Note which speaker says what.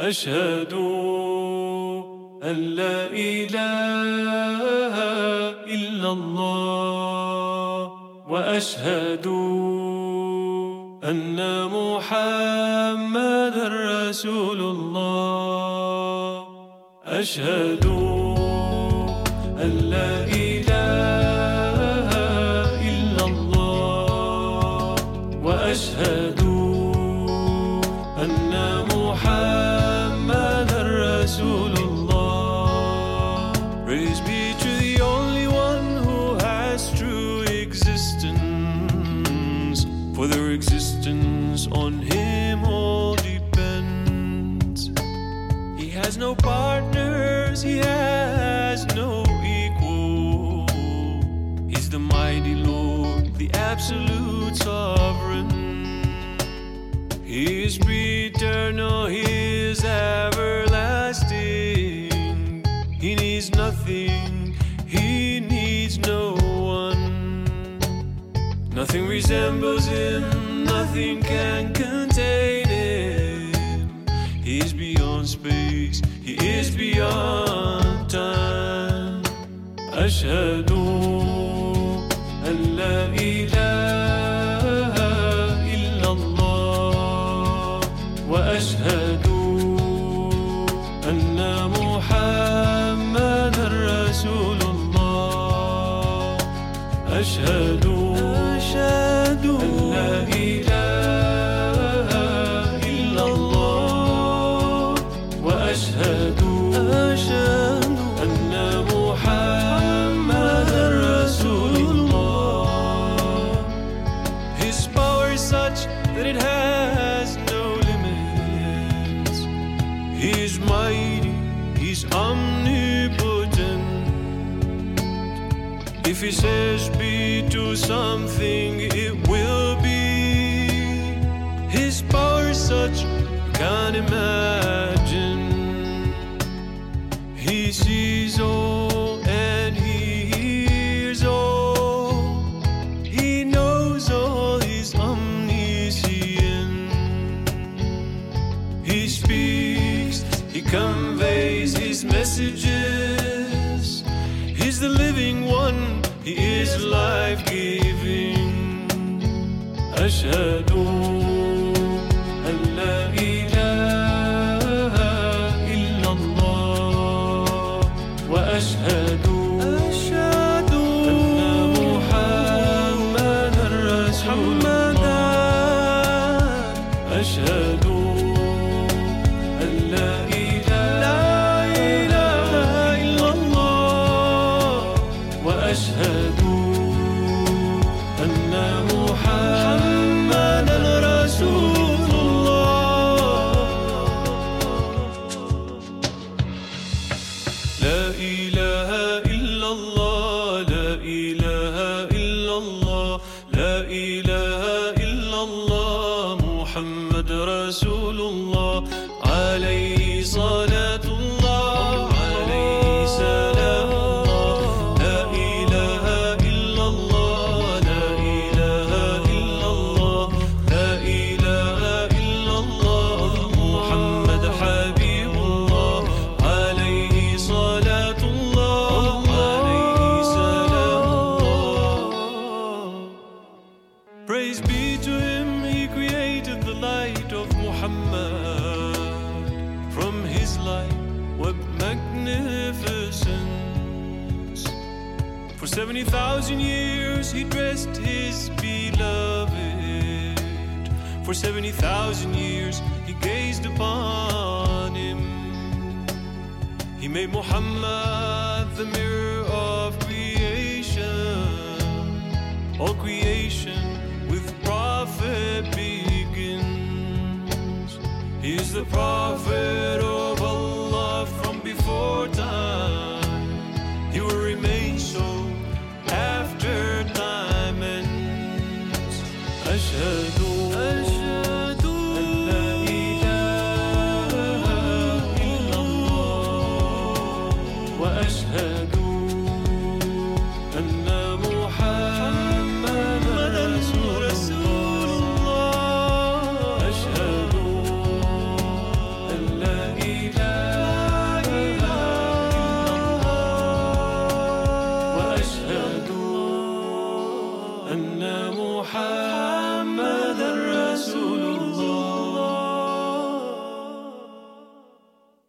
Speaker 1: أشهد أن لا إله إلا الله وأشهد أن محمدًا رسول الله. أشهد أن لا إله إلا الله وأشهد أن محمدًا رسول الله. Praise be to the only one who has true existence, for their existence on him all depends. He has no partners, he has no equal. He's the mighty Lord, the absolute sovereign. He is eternal, he is everlasting. He needs nothing, he needs no one. Nothing resembles him, nothing can contain him. He is beyond space, he is beyond time. أشهد أن لا إله إلا الله وأشهد أن محمدًا رسول الله. أشهد أن لا إله إلا الله وأشهد أن محمدًا رسول الله. His power is such that it has no limits. He is mighty, he's omnipotent. If he says be to something, it will be. His power is such you can't imagine. He sees all and he hears all. He knows all, he's omniscient. He speaks, he conveys his messages. He's the living one, he is life-giving. أشهد أن لا إله إلا الله وأشهد أن محمدًا رسول الله. أشهد أن لا إله إلا الله وأشهد أن محمدًا رسول الله. لا إله إلا الله، لا إله إلا الله، لا إله إلا الله، محمد رسول الله. عليه صلاة الله، عليه سلام الله. لا إله إلا الله، لا إله إلا الله، لا إله إلا الله، محمد حبيب الله. عليه صلاة الله، عليه سلام الله. Praise be to him, he created the light of Muhammad. From his light, what magnificence! For 70,000 years he dressed his beloved. For 70,000 years he gazed upon him. He made Muhammad the mirror of creation. All creation with prophet begins. He is the prophet of Allah from before time. He will remain so after time ends. أشهد أن لا إله إلا الله وأشهد أن محمدًا رسول الله. أشهد أن لا محال.